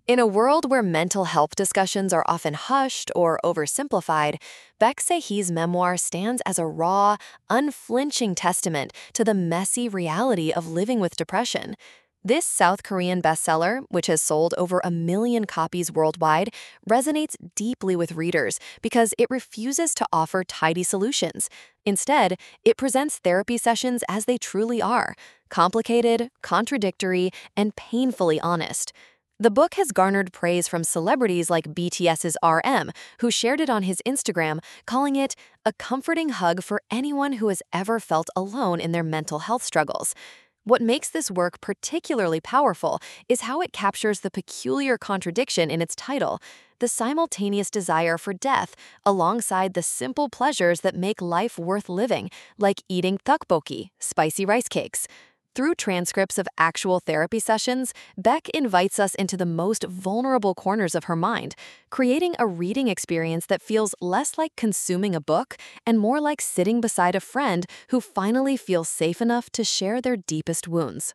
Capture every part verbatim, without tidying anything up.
In a world where mental health discussions are often hushed or oversimplified, Beck Sehi's memoir stands as a raw, unflinching testament to the messy reality of living with depression. This South Korean bestseller, which has sold over a million copies worldwide, resonates deeply with readers because it refuses to offer tidy solutions. Instead, it presents therapy sessions as they truly are: complicated, contradictory, and painfully honest. The book has garnered praise from celebrities like BTS's R M, who shared it on his Instagram, calling it a comforting hug for anyone who has ever felt alone in their mental health struggles. What makes this work particularly powerful is how it captures the peculiar contradiction in its title, the simultaneous desire for death alongside the simple pleasures that make life worth living, like eating tteokbokki, spicy rice cakes. Through transcripts of actual therapy sessions, Beck invites us into the most vulnerable corners of her mind, creating a reading experience that feels less like consuming a book and more like sitting beside a friend who finally feels safe enough to share their deepest wounds.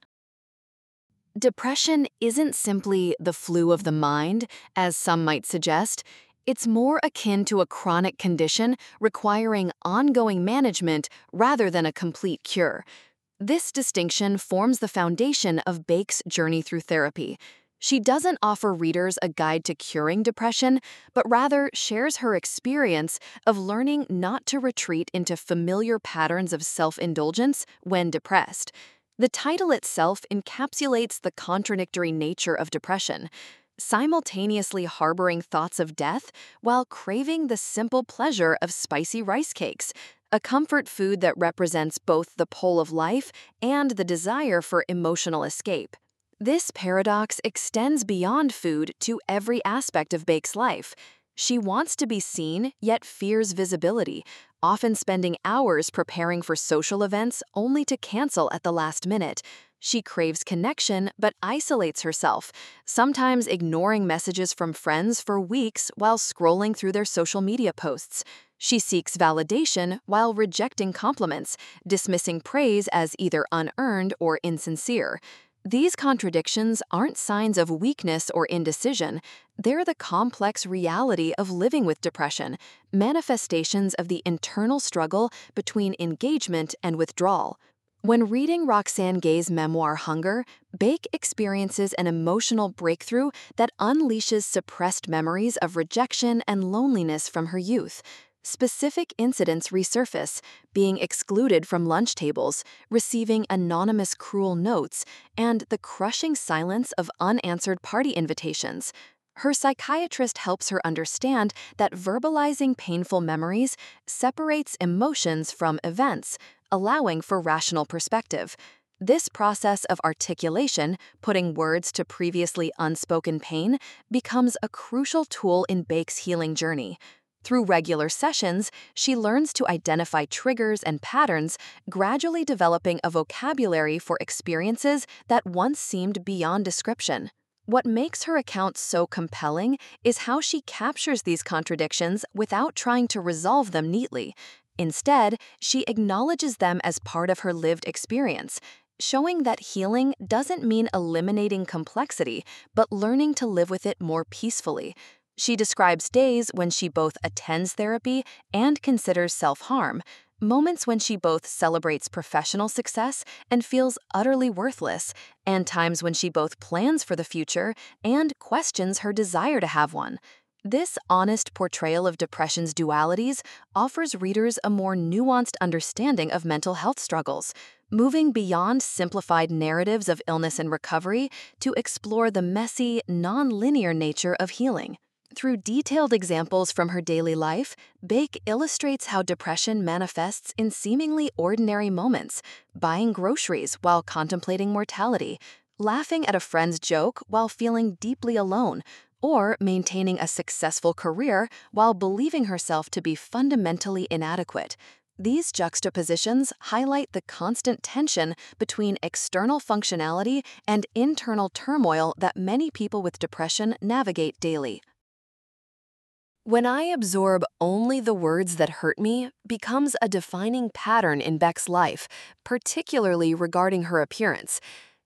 Depression isn't simply the flu of the mind, as some might suggest. It's more akin to a chronic condition requiring ongoing management rather than a complete cure. This distinction forms the foundation of Beck's journey through therapy. She doesn't offer readers a guide to curing depression, but rather shares her experience of learning not to retreat into familiar patterns of self-indulgence when depressed. The title itself encapsulates the contradictory nature of depression, simultaneously harboring thoughts of death while craving the simple pleasure of spicy rice cakes, a comfort food that represents both the pull of life and the desire for emotional escape. This paradox extends beyond food to every aspect of Beck's life. She wants to be seen, yet fears visibility, often spending hours preparing for social events only to cancel at the last minute. She craves connection but isolates herself, sometimes ignoring messages from friends for weeks while scrolling through their social media posts. She seeks validation while rejecting compliments, dismissing praise as either unearned or insincere. These contradictions aren't signs of weakness or indecision. They're the complex reality of living with depression, manifestations of the internal struggle between engagement and withdrawal. When reading Roxane Gay's memoir Hunger, Beck experiences an emotional breakthrough that unleashes suppressed memories of rejection and loneliness from her youth. Specific incidents resurface, being excluded from lunch tables, receiving anonymous cruel notes, and the crushing silence of unanswered party invitations. Her psychiatrist helps her understand that verbalizing painful memories separates emotions from events, allowing for rational perspective. This process of articulation, putting words to previously unspoken pain, becomes a crucial tool in Beck's healing journey. Through regular sessions, she learns to identify triggers and patterns, gradually developing a vocabulary for experiences that once seemed beyond description. What makes her account so compelling is how she captures these contradictions without trying to resolve them neatly. Instead, she acknowledges them as part of her lived experience, showing that healing doesn't mean eliminating complexity, but learning to live with it more peacefully. She describes days when she both attends therapy and considers self-harm, moments when she both celebrates professional success and feels utterly worthless, and times when she both plans for the future and questions her desire to have one. This honest portrayal of depression's dualities offers readers a more nuanced understanding of mental health struggles, moving beyond simplified narratives of illness and recovery to explore the messy, non-linear nature of healing. Through detailed examples from her daily life, Beck illustrates how depression manifests in seemingly ordinary moments: buying groceries while contemplating mortality, laughing at a friend's joke while feeling deeply alone, or maintaining a successful career while believing herself to be fundamentally inadequate. These juxtapositions highlight the constant tension between external functionality and internal turmoil that many people with depression navigate daily. When I absorb only the words that hurt me becomes a defining pattern in Beck's life, particularly regarding her appearance.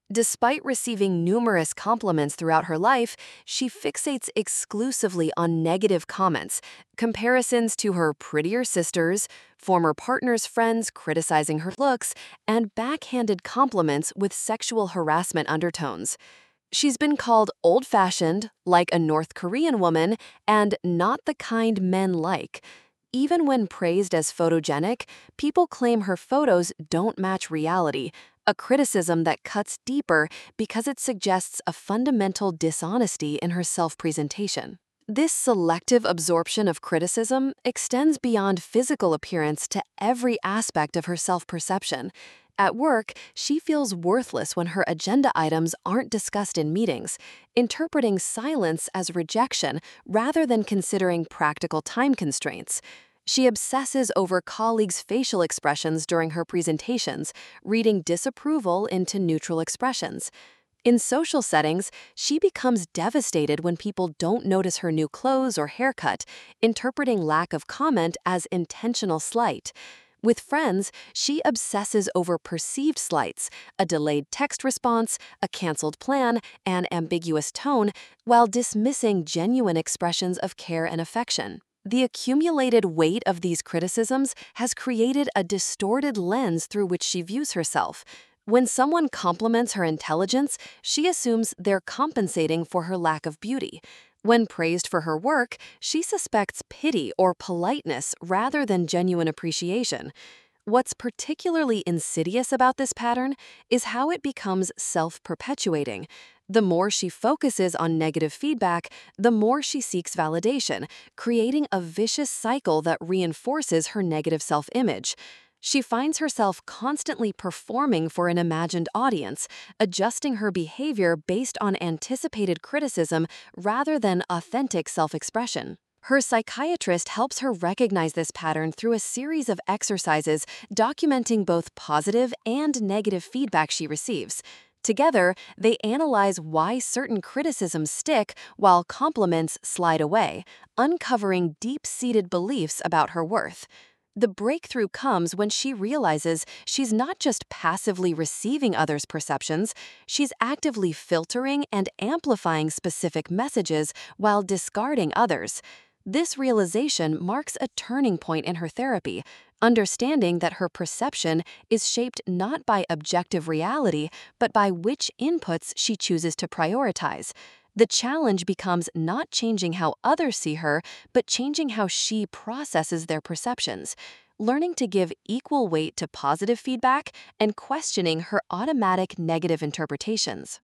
Despite receiving numerous compliments throughout her life, she fixates exclusively on negative comments, comparisons to her prettier sisters, former partners' friends criticizing her looks, and backhanded compliments with sexual harassment undertones. She's been called old-fashioned, like a North Korean woman, and not the kind men like. Even when praised as photogenic, people claim her photos don't match reality, a criticism that cuts deeper because it suggests a fundamental dishonesty in her self-presentation. This selective absorption of criticism extends beyond physical appearance to every aspect of her self-perception. At work, she feels worthless when her agenda items aren't discussed in meetings, interpreting silence as rejection rather than considering practical time constraints. She obsesses over colleagues' facial expressions during her presentations, reading disapproval into neutral expressions. In social settings, she becomes devastated when people don't notice her new clothes or haircut, interpreting lack of comment as intentional slight. With friends, she obsesses over perceived slights, a delayed text response, a canceled plan, an ambiguous tone, while dismissing genuine expressions of care and affection. The accumulated weight of these criticisms has created a distorted lens through which she views herself. When someone compliments her intelligence, she assumes they're compensating for her lack of beauty. When praised for her work, she suspects pity or politeness rather than genuine appreciation. What's particularly insidious about this pattern is how it becomes self-perpetuating. The more she focuses on negative feedback, the more she seeks validation, creating a vicious cycle that reinforces her negative self-image. She finds herself constantly performing for an imagined audience, adjusting her behavior based on anticipated criticism rather than authentic self-expression. Her psychiatrist helps her recognize this pattern through a series of exercises documenting both positive and negative feedback she receives. Together, they analyze why certain criticisms stick while compliments slide away, uncovering deep-seated beliefs about her worth. The breakthrough comes when she realizes she's not just passively receiving others' perceptions, she's actively filtering and amplifying specific messages while discarding others. This realization marks a turning point in her therapy, understanding that her perception is shaped not by objective reality, but by which inputs she chooses to prioritize. The challenge becomes not changing how others see her, but changing how she processes their perceptions, learning to give equal weight to positive feedback and questioning her automatic negative interpretations.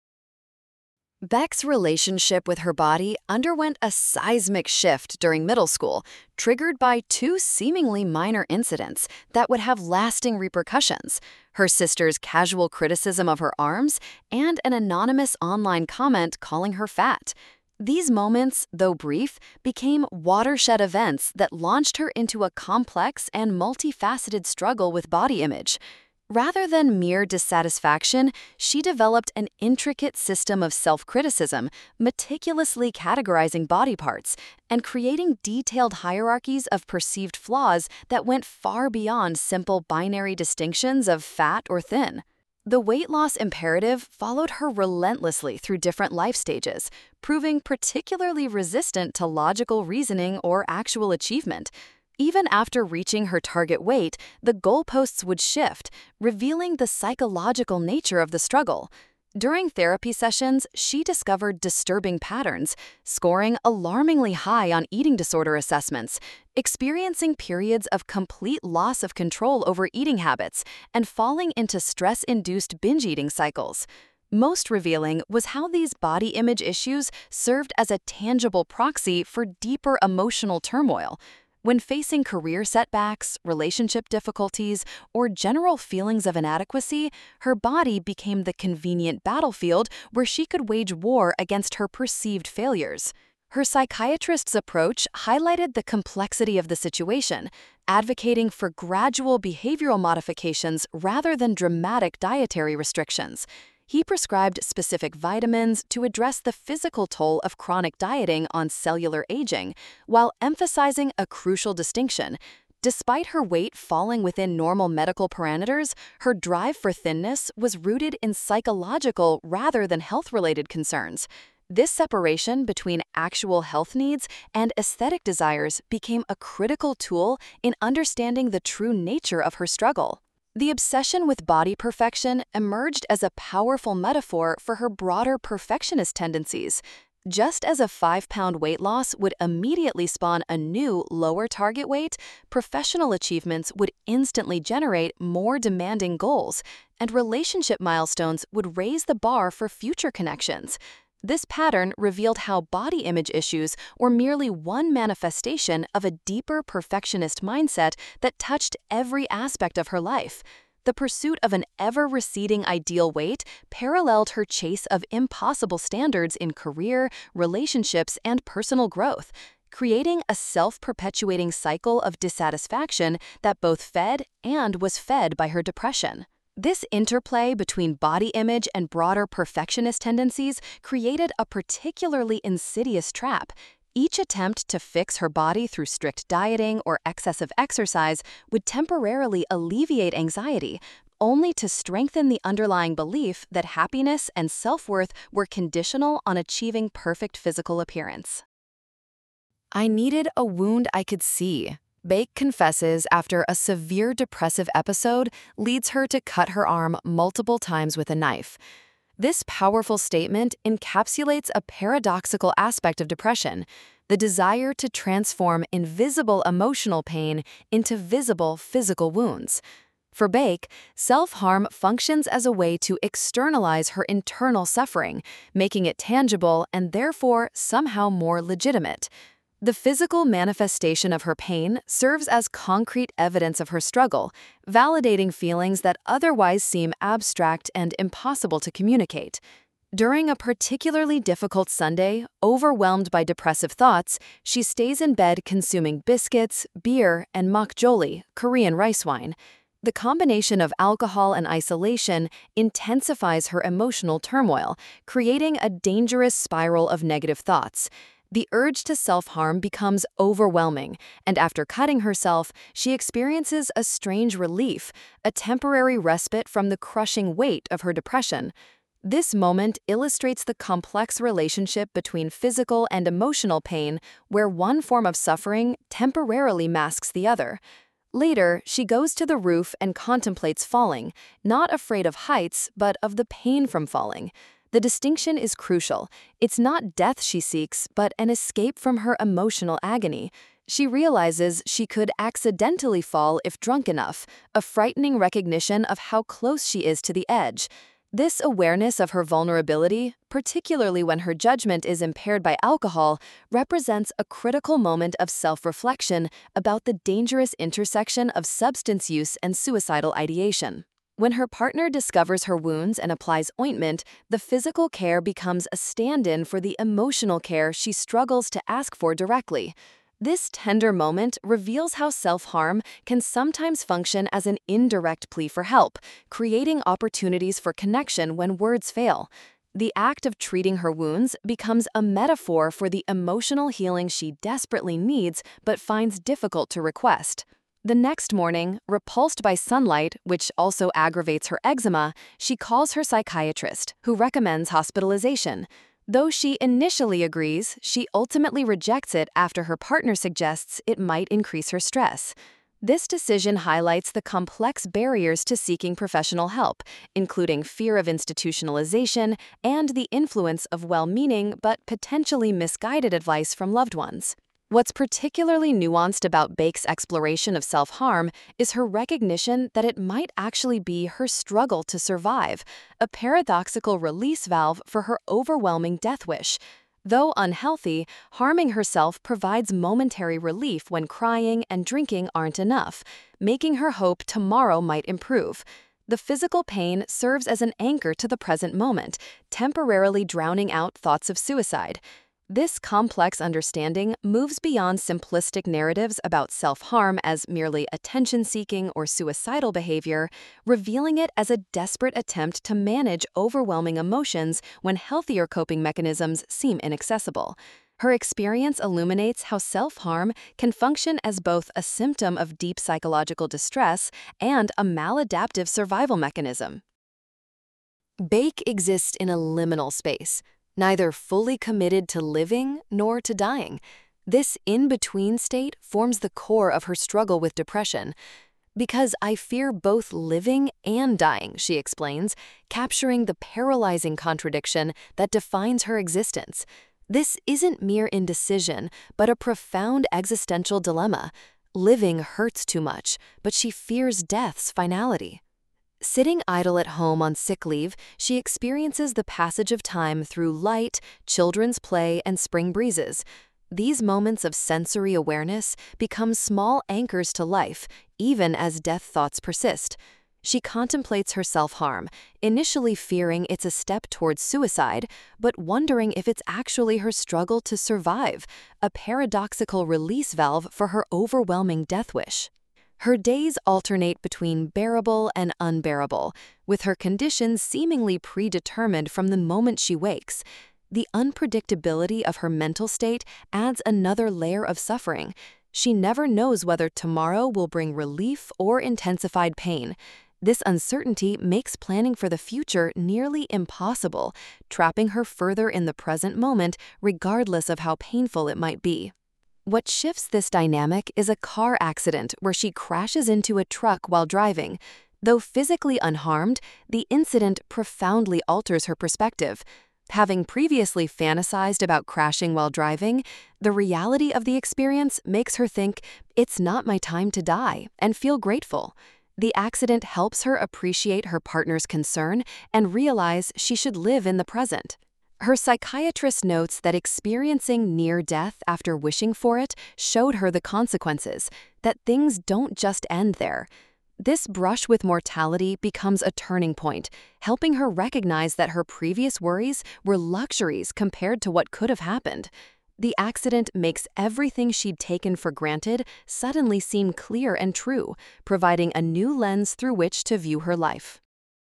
Beck's relationship with her body underwent a seismic shift during middle school, triggered by two seemingly minor incidents that would have lasting repercussions: her sister's casual criticism of her arms and an anonymous online comment calling her fat. These moments, though brief, became watershed events that launched her into a complex and multifaceted struggle with body image. Rather than mere dissatisfaction, she developed an intricate system of self-criticism, meticulously categorizing body parts and creating detailed hierarchies of perceived flaws that went far beyond simple binary distinctions of fat or thin. The weight loss imperative followed her relentlessly through different life stages, proving particularly resistant to logical reasoning or actual achievement. Even after reaching her target weight, the goalposts would shift, revealing the psychological nature of the struggle. During therapy sessions, she discovered disturbing patterns, scoring alarmingly high on eating disorder assessments, experiencing periods of complete loss of control over eating habits, and falling into stress-induced binge eating cycles. Most revealing was how these body image issues served as a tangible proxy for deeper emotional turmoil. When facing career setbacks, relationship difficulties, or general feelings of inadequacy, her body became the convenient battlefield where she could wage war against her perceived failures. Her psychiatrist's approach highlighted the complexity of the situation, advocating for gradual behavioral modifications rather than dramatic dietary restrictions. He prescribed specific vitamins to address the physical toll of chronic dieting on cellular aging, while emphasizing a crucial distinction: Despite her weight falling within normal medical parameters, her drive for thinness was rooted in psychological rather than health-related concerns. This separation between actual health needs and aesthetic desires became a critical tool in understanding the true nature of her struggle. The obsession with body perfection emerged as a powerful metaphor for her broader perfectionist tendencies. Just as a five-pound weight loss would immediately spawn a new, lower target weight, professional achievements would instantly generate more demanding goals, and relationship milestones would raise the bar for future connections. This pattern revealed how body image issues were merely one manifestation of a deeper perfectionist mindset that touched every aspect of her life. The pursuit of an ever-receding ideal weight paralleled her chase of impossible standards in career, relationships, and personal growth, creating a self-perpetuating cycle of dissatisfaction that both fed and was fed by her depression. This interplay between body image and broader perfectionist tendencies created a particularly insidious trap. Each attempt to fix her body through strict dieting or excessive exercise would temporarily alleviate anxiety, only to strengthen the underlying belief that happiness and self-worth were conditional on achieving perfect physical appearance. I needed a wound I could see. Bake confesses after a severe depressive episode leads her to cut her arm multiple times with a knife. This powerful statement encapsulates a paradoxical aspect of depression, the desire to transform invisible emotional pain into visible physical wounds. For Bake, self-harm functions as a way to externalize her internal suffering, making it tangible and therefore somehow more legitimate. The physical manifestation of her pain serves as concrete evidence of her struggle, validating feelings that otherwise seem abstract and impossible to communicate. During a particularly difficult Sunday, overwhelmed by depressive thoughts, she stays in bed consuming biscuits, beer, and makgeolli, Korean rice wine. The combination of alcohol and isolation intensifies her emotional turmoil, creating a dangerous spiral of negative thoughts. The urge to self-harm becomes overwhelming, and after cutting herself, she experiences a strange relief, a temporary respite from the crushing weight of her depression. This moment illustrates the complex relationship between physical and emotional pain, where one form of suffering temporarily masks the other. Later, she goes to the roof and contemplates falling, not afraid of heights, but of the pain from falling. The distinction is crucial. It's not death she seeks, but an escape from her emotional agony. She realizes she could accidentally fall if drunk enough, a frightening recognition of how close she is to the edge. This awareness of her vulnerability, particularly when her judgment is impaired by alcohol, represents a critical moment of self-reflection about the dangerous intersection of substance use and suicidal ideation. When her partner discovers her wounds and applies ointment, the physical care becomes a stand-in for the emotional care she struggles to ask for directly. This tender moment reveals how self-harm can sometimes function as an indirect plea for help, creating opportunities for connection when words fail. The act of treating her wounds becomes a metaphor for the emotional healing she desperately needs but finds difficult to request. The next morning, repulsed by sunlight, which also aggravates her eczema, she calls her psychiatrist, who recommends hospitalization. Though she initially agrees, she ultimately rejects it after her partner suggests it might increase her stress. This decision highlights the complex barriers to seeking professional help, including fear of institutionalization and the influence of well-meaning but potentially misguided advice from loved ones. What's particularly nuanced about Bake's exploration of self-harm is her recognition that it might actually be her struggle to survive, a paradoxical release valve for her overwhelming death wish. Though unhealthy, harming herself provides momentary relief when crying and drinking aren't enough, making her hope tomorrow might improve. The physical pain serves as an anchor to the present moment, temporarily drowning out thoughts of suicide. This complex understanding moves beyond simplistic narratives about self-harm as merely attention-seeking or suicidal behavior, revealing it as a desperate attempt to manage overwhelming emotions when healthier coping mechanisms seem inaccessible. Her experience illuminates how self-harm can function as both a symptom of deep psychological distress and a maladaptive survival mechanism. Bake exists in a liminal space, neither fully committed to living nor to dying. This in-between state forms the core of her struggle with depression. Because I fear both living and dying, she explains, capturing the paralyzing contradiction that defines her existence. This isn't mere indecision, but a profound existential dilemma. Living hurts too much, but she fears death's finality. Sitting idle at home on sick leave, she experiences the passage of time through light, children's play, and spring breezes. These moments of sensory awareness become small anchors to life, even as death thoughts persist. She contemplates her self-harm, initially fearing it's a step towards suicide, but wondering if it's actually her struggle to survive, a paradoxical release valve for her overwhelming death wish. Her days alternate between bearable and unbearable, with her conditions seemingly predetermined from the moment she wakes. The unpredictability of her mental state adds another layer of suffering. She never knows whether tomorrow will bring relief or intensified pain. This uncertainty makes planning for the future nearly impossible, trapping her further in the present moment regardless of how painful it might be. What shifts this dynamic is a car accident where she crashes into a truck while driving. Though physically unharmed, the incident profoundly alters her perspective. Having previously fantasized about crashing while driving, the reality of the experience makes her think, "It's not my time to die," and feel grateful. The accident helps her appreciate her partner's concern and realize she should live in the present. Her psychiatrist notes that experiencing near death after wishing for it showed her the consequences, that things don't just end there. This brush with mortality becomes a turning point, helping her recognize that her previous worries were luxuries compared to what could have happened. The accident makes everything she'd taken for granted suddenly seem clear and true, providing a new lens through which to view her life.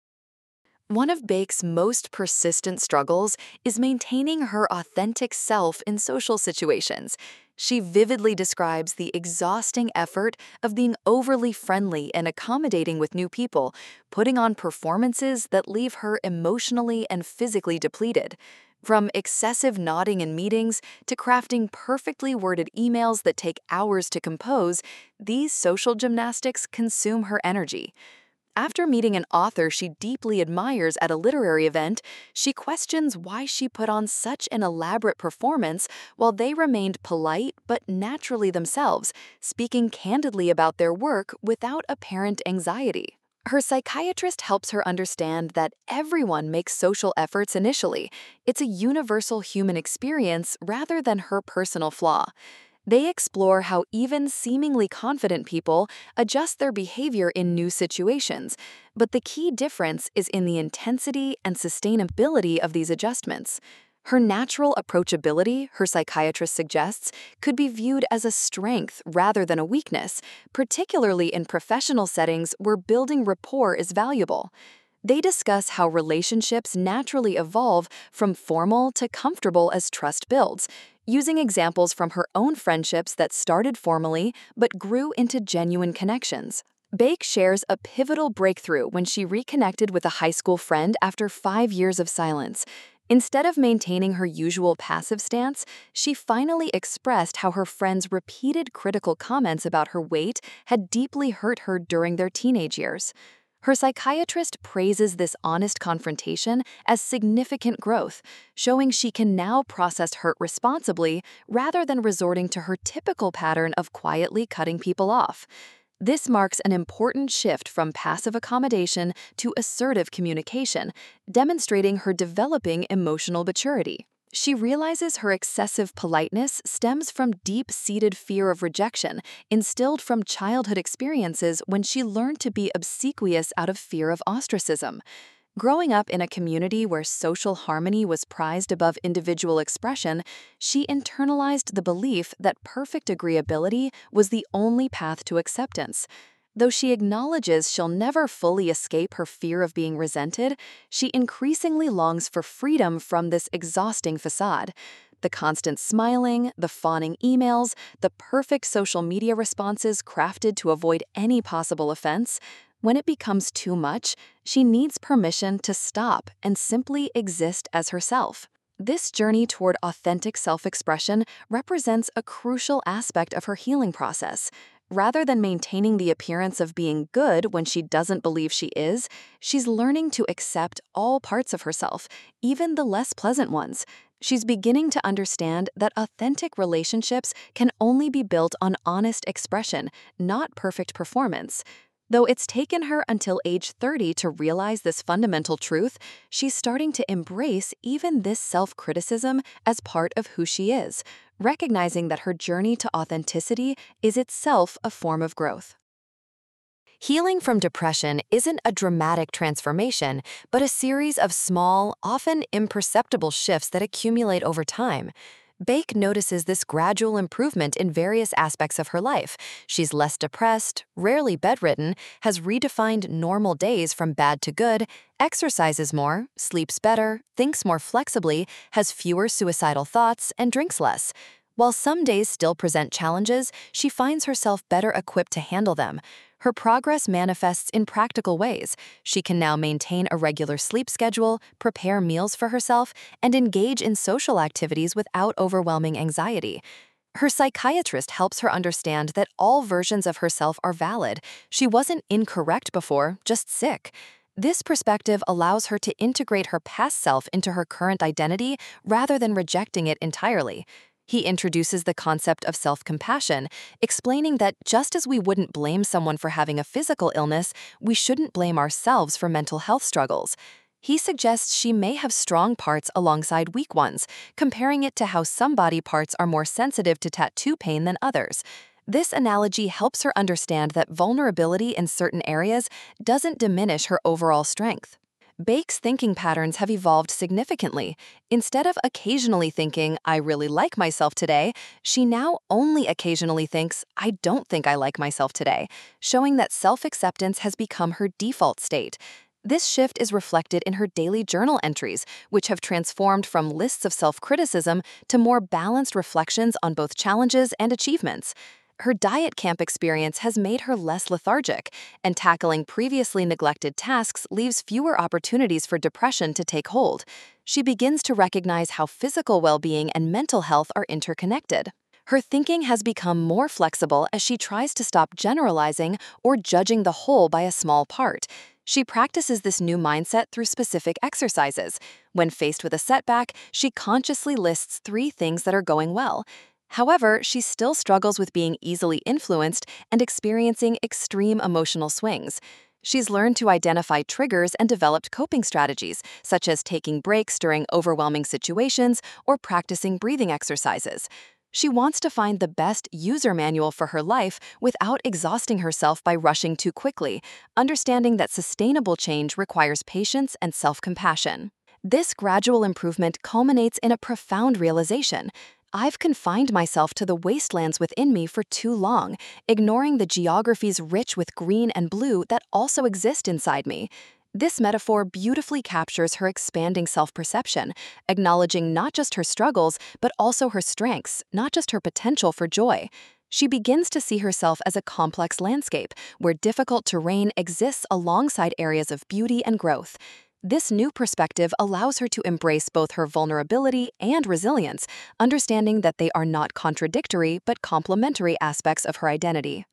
One of Bake's most persistent struggles is maintaining her authentic self in social situations. She vividly describes the exhausting effort of being overly friendly and accommodating with new people, putting on performances that leave her emotionally and physically depleted. From excessive nodding in meetings to crafting perfectly worded emails that take hours to compose, these social gymnastics consume her energy. After meeting an author she deeply admires at a literary event, she questions why she put on such an elaborate performance while they remained polite but naturally themselves, speaking candidly about their work without apparent anxiety. Her psychiatrist helps her understand that everyone makes social efforts initially. It's a universal human experience rather than her personal flaw. They explore how even seemingly confident people adjust their behavior in new situations, but the key difference is in the intensity and sustainability of these adjustments. Her natural approachability, her psychiatrist suggests, could be viewed as a strength rather than a weakness, particularly in professional settings where building rapport is valuable. They discuss how relationships naturally evolve from formal to comfortable as trust builds, using examples from her own friendships that started formally but grew into genuine connections. Bake shares a pivotal breakthrough when she reconnected with a high school friend after five years of silence. Instead of maintaining her usual passive stance, she finally expressed how her friend's repeated critical comments about her weight had deeply hurt her during their teenage years. Her psychiatrist praises this honest confrontation as significant growth, showing she can now process hurt responsibly rather than resorting to her typical pattern of quietly cutting people off. This marks an important shift from passive accommodation to assertive communication, demonstrating her developing emotional maturity. She realizes her excessive politeness stems from deep-seated fear of rejection, instilled from childhood experiences when she learned to be obsequious out of fear of ostracism. Growing up in a community where social harmony was prized above individual expression, she internalized the belief that perfect agreeability was the only path to acceptance. Though she acknowledges she'll never fully escape her fear of being resented, she increasingly longs for freedom from this exhausting facade. The constant smiling, the fawning emails, the perfect social media responses crafted to avoid any possible offense. When it becomes too much, she needs permission to stop and simply exist as herself. This journey toward authentic self-expression represents a crucial aspect of her healing process. Rather than maintaining the appearance of being good when she doesn't believe she is, she's learning to accept all parts of herself, even the less pleasant ones. She's beginning to understand that authentic relationships can only be built on honest expression, not perfect performance. Though it's taken her until age thirty to realize this fundamental truth, she's starting to embrace even this self-criticism as part of who she is, recognizing that her journey to authenticity is itself a form of growth. Healing from depression isn't a dramatic transformation, but a series of small, often imperceptible shifts that accumulate over time. Bake notices this gradual improvement in various aspects of her life. She's less depressed, rarely bedridden, has redefined normal days from bad to good, exercises more, sleeps better, thinks more flexibly, has fewer suicidal thoughts, and drinks less. While some days still present challenges, she finds herself better equipped to handle them. Her progress manifests in practical ways. She can now maintain a regular sleep schedule, prepare meals for herself, and engage in social activities without overwhelming anxiety. Her psychiatrist helps her understand that all versions of herself are valid. She wasn't incorrect before, just sick. This perspective allows her to integrate her past self into her current identity rather than rejecting it entirely. He introduces the concept of self-compassion, explaining that just as we wouldn't blame someone for having a physical illness, we shouldn't blame ourselves for mental health struggles. He suggests she may have strong parts alongside weak ones, comparing it to how some body parts are more sensitive to tattoo pain than others. This analogy helps her understand that vulnerability in certain areas doesn't diminish her overall strength. Bake's thinking patterns have evolved significantly. Instead of occasionally thinking, "I really like myself today," she now only occasionally thinks, "I don't think I like myself today," showing that self-acceptance has become her default state. This shift is reflected in her daily journal entries, which have transformed from lists of self-criticism to more balanced reflections on both challenges and achievements. Her diet camp experience has made her less lethargic, and tackling previously neglected tasks leaves fewer opportunities for depression to take hold. She begins to recognize how physical well-being and mental health are interconnected. Her thinking has become more flexible as she tries to stop generalizing or judging the whole by a small part. She practices this new mindset through specific exercises. When faced with a setback, she consciously lists three things that are going well. However, she still struggles with being easily influenced and experiencing extreme emotional swings. She's learned to identify triggers and developed coping strategies, such as taking breaks during overwhelming situations or practicing breathing exercises. She wants to find the best user manual for her life without exhausting herself by rushing too quickly, understanding that sustainable change requires patience and self-compassion. This gradual improvement culminates in a profound realization. I've confined myself to the wastelands within me for too long, ignoring the geographies rich with green and blue that also exist inside me. This metaphor beautifully captures her expanding self-perception, acknowledging not just her struggles, but also her strengths, not just her potential for joy. She begins to see herself as a complex landscape, where difficult terrain exists alongside areas of beauty and growth. This new perspective allows her to embrace both her vulnerability and resilience, understanding that they are not contradictory but complementary aspects of her identity.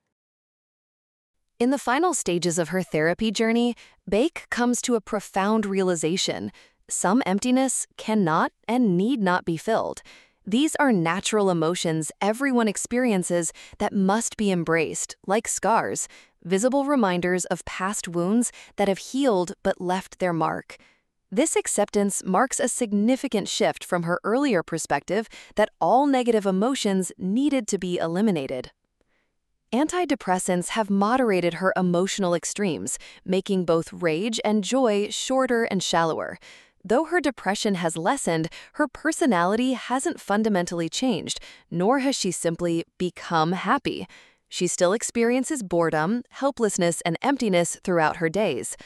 In the final stages of her therapy journey, Bake comes to a profound realization. Some emptiness cannot and need not be filled. These are natural emotions everyone experiences that must be embraced, like scars, visible reminders of past wounds that have healed but left their mark. This acceptance marks a significant shift from her earlier perspective that all negative emotions needed to be eliminated. Antidepressants have moderated her emotional extremes, making both rage and joy shorter and shallower. Though her depression has lessened, her personality hasn't fundamentally changed, nor has she simply become happy. She still experiences boredom, helplessness, and emptiness throughout her days.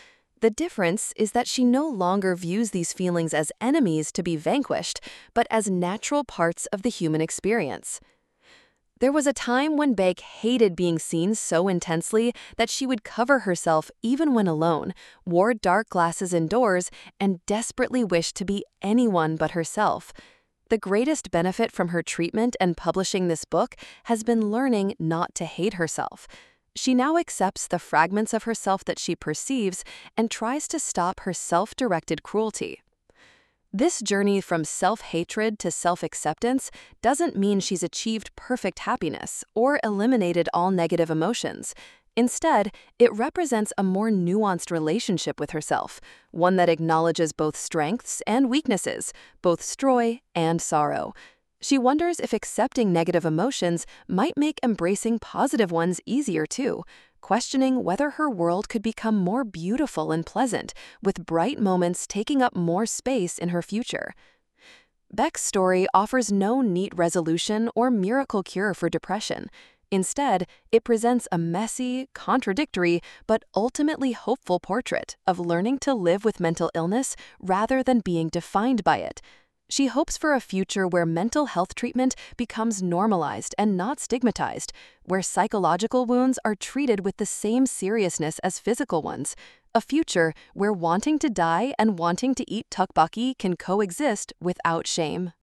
The difference is that she no longer views these feelings as enemies to be vanquished, but as natural parts of the human experience. There was a time when Beck hated being seen so intensely that she would cover herself even when alone, wore dark glasses indoors, and desperately wished to be anyone but herself. The greatest benefit from her treatment and publishing this book has been learning not to hate herself. She now accepts the fragments of herself that she perceives and tries to stop her self-directed cruelty. This journey from self-hatred to self-acceptance doesn't mean she's achieved perfect happiness or eliminated all negative emotions. Instead, it represents a more nuanced relationship with herself, one that acknowledges both strengths and weaknesses, both joy and sorrow. She wonders if accepting negative emotions might make embracing positive ones easier too, questioning whether her world could become more beautiful and pleasant, with bright moments taking up more space in her future. Beck's story offers no neat resolution or miracle cure for depression. Instead, it presents a messy, contradictory, but ultimately hopeful portrait of learning to live with mental illness rather than being defined by it. She hopes for a future where mental health treatment becomes normalized and not stigmatized, where psychological wounds are treated with the same seriousness as physical ones, a future where wanting to die and wanting to eat tteokbokki can coexist without shame.